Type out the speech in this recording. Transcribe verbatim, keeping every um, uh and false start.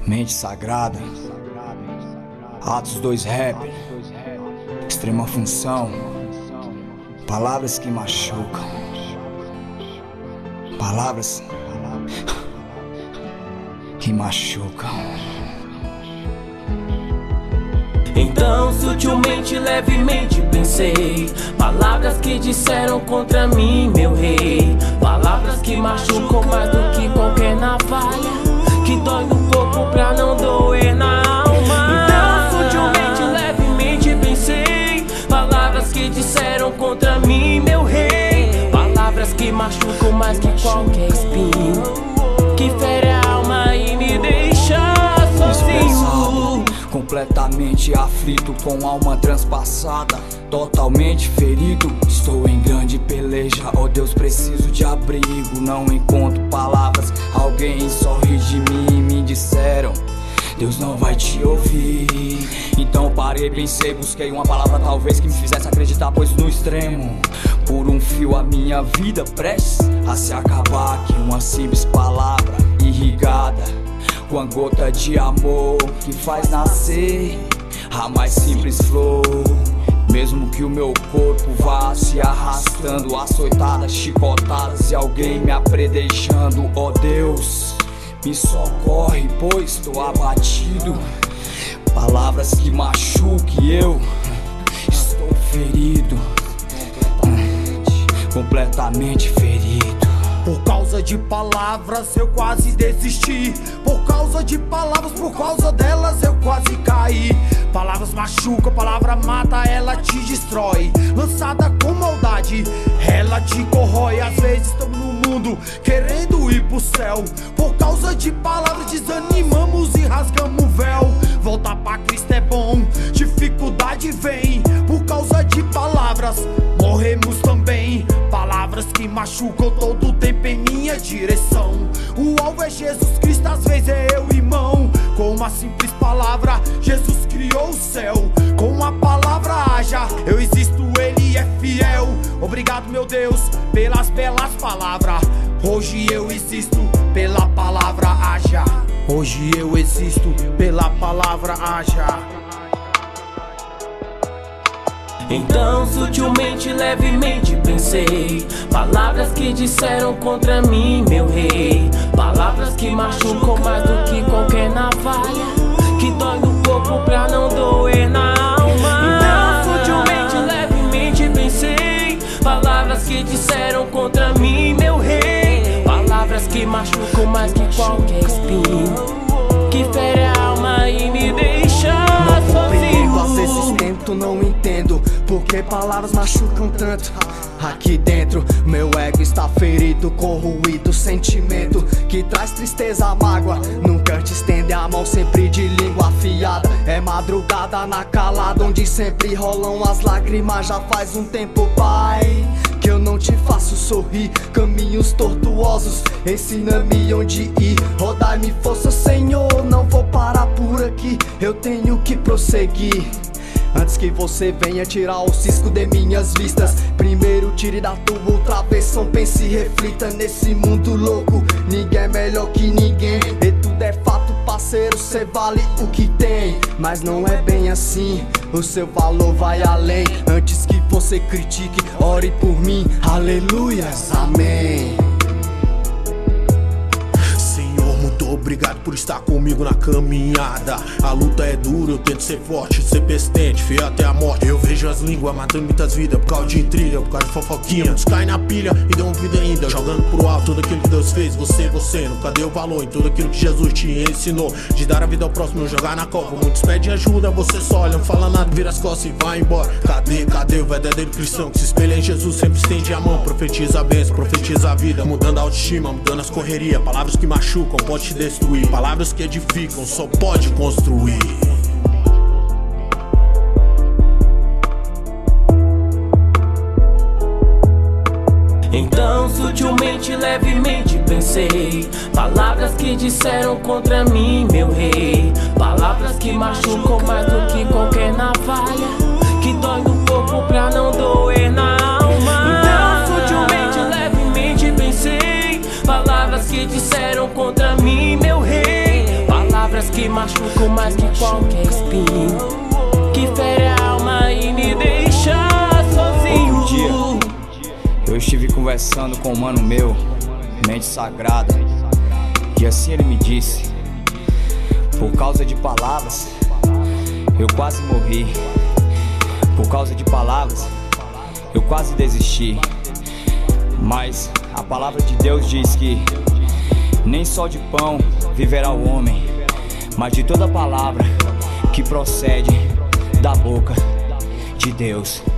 Mente sagrada, Atos dois Rap, extrema função, palavras que machucam, palavras que machucam. Então sutilmente, levemente pensei palavras que disseram contra mim, meu rei. Palavras que machucam mais do que qualquer navalha, que dói no corpo pra não doer na alma. Então sutilmente, levemente pensei palavras que disseram contra mim, meu rei. Palavras que machucam mais que qualquer espinho, que fere a alma e me deixa sozinho. Completamente aflito, com alma transpassada, totalmente ferido. Estou em grande peleja, oh Deus, preciso de abrigo. Não encontro palavras, alguém sorri de mim. Me disseram, Deus não vai te ouvir. Então parei, pensei, busquei uma palavra talvez que me fizesse acreditar, pois no extremo, por um fio a minha vida prestes a se acabar. Que uma simples palavra irrigada com a gota de amor que faz nascer a mais simples flor. Mesmo que o meu corpo vá se arrastando, açoitadas, chicotadas e alguém me apredejando, ó Deus, me socorre, pois estou abatido. Palavras que machuquem, eu estou ferido, completamente ferido. Por causa de palavras eu quase desisti. Por causa de palavras, por causa delas eu quase caí. Palavras machucam, palavra mata, ela te destrói. Lançada com maldade, ela te corrói. Às vezes estamos no mundo querendo ir pro céu. Por causa de palavras desanimamos e rasgamos o véu. Voltar pra Cristo é bom, dificuldade vem. Por causa de palavras morremos também. Palavras que machucam todo o tempo em minha direção. O alvo é Jesus Cristo, às vezes é eu, irmão. Com uma simples palavra, Jesus criou o céu. Com uma palavra haja, eu existo, Ele é fiel. Obrigado, meu Deus, pelas belas palavras. Hoje eu existo, pela palavra haja. Hoje eu existo, pela palavra haja. Então sutilmente, levemente pensei palavras que disseram contra mim, meu rei. Palavras que machucam mais do que qualquer navalha, que dói no corpo pra não doer na alma. Então sutilmente, levemente pensei palavras que disseram contra mim, meu rei. Palavras que machucam mais que qualquer espinho, que fere a alma e me deixa sozinho. Às vezes tento, não entendo porque palavras machucam tanto. Aqui dentro, meu ego está ferido, corroído, sentimento que traz tristeza, mágoa. Nunca te estende a mão, sempre de língua afiada. É madrugada na calada, onde sempre rolam as lágrimas. Já faz um tempo, Pai, que eu não te faço sorrir. Caminhos tortuosos, ensina-me onde ir. Rodai-me força, Senhor, não vou parar por aqui. Eu tenho que prosseguir antes que você venha tirar o cisco de minhas vistas. Primeiro tire da tua travessão, pense e reflita nesse mundo louco. Ninguém é melhor que ninguém, e tudo é fato, parceiro, cê vale o que tem. Mas não é bem assim, o seu valor vai além. Antes que você critique, ore por mim, aleluias, amém. Muito obrigado por estar comigo na caminhada. A luta é dura, eu tento ser forte, ser persistente, fiel até a morte. Eu vejo as línguas matando muitas vidas por causa de intriga, por causa de fofoquinha. Muitos caem na pilha e dão vida ainda, jogando pro alto tudo aquilo que Deus fez. Você, você, nunca deu valor em tudo aquilo que Jesus te ensinou, de dar a vida ao próximo, não jogar na cova. Muitos pedem ajuda, você só olha, não fala nada, vira as costas e vai embora. Cadê, cadê o verdadeiro cristão que se espelha em Jesus, sempre estende a mão, profetiza a bênção, profetiza a vida, mudando a autoestima, mudando as correrias. Palavras que machucam, pode te destruir. Palavras que edificam, só pode construir. Então sutilmente, levemente pensei palavras que disseram contra mim, meu rei. Palavras que machucam mais do que qualquer navalha, que dói no corpo pra não doer na alma. Então sutilmente, levemente pensei palavras que disseram contra mim, meu rei. Palavras Palavras que machucam mais que qualquer espinho, que fere a alma e me deixa sozinho. Outro dia, eu estive conversando com um mano meu, mente sagrada, e assim ele me disse: por causa de palavras, eu quase morri. Por causa de palavras, eu quase desisti. Mas a palavra de Deus diz que nem só de pão viverá o homem, mas de toda palavra que procede da boca de Deus.